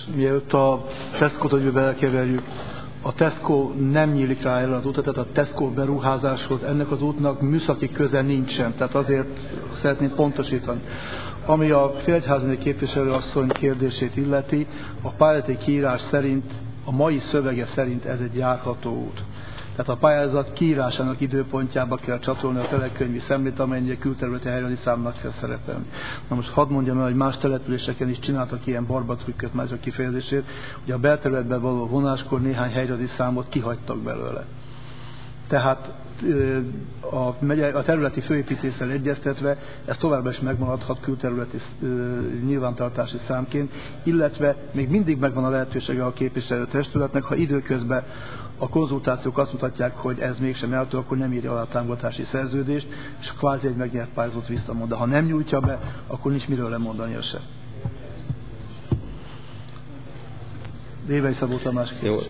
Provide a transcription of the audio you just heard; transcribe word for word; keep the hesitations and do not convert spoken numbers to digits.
mielőtt a Tesco-t, hogy belekeverjük, a Tesco nem nyílik rá erre az útra, tehát a Tesco beruházáshoz ennek az útnak műszaki köze nincsen, tehát azért szeretném pontosítani. Ami a Feldházi képviselőasszony kérdését illeti, a pályázati kiírás szerint, a mai szövege szerint ez egy járható út. Tehát a pályázat kiírásának időpontjába kell csatolni a telekönyvi szemlét, amennyire külterületi helyrajzi számnak kell szerepelni. Na most hadd mondjam el, hogy más településeken is csináltak ilyen barbatrükköt, már ez a kifejezését, hogy a belterületben való vonáskor néhány helyrajzi számot kihagytak belőle. Tehát a, a területi főépítéssel egyeztetve ez továbbra is megmaradhat külterületi nyilvántartási számként, illetve még mindig megvan a lehetősége a képviselőtestületnek, ha időközben a konzultációk azt mutatják, hogy ez mégsem eltő, akkor nem írja alá a támogatási szerződést, és kvázi egy megnyert pályázatot visszamond. De ha nem nyújtja be, akkor nincs miről lemondania se. Révei Szabó Tamás.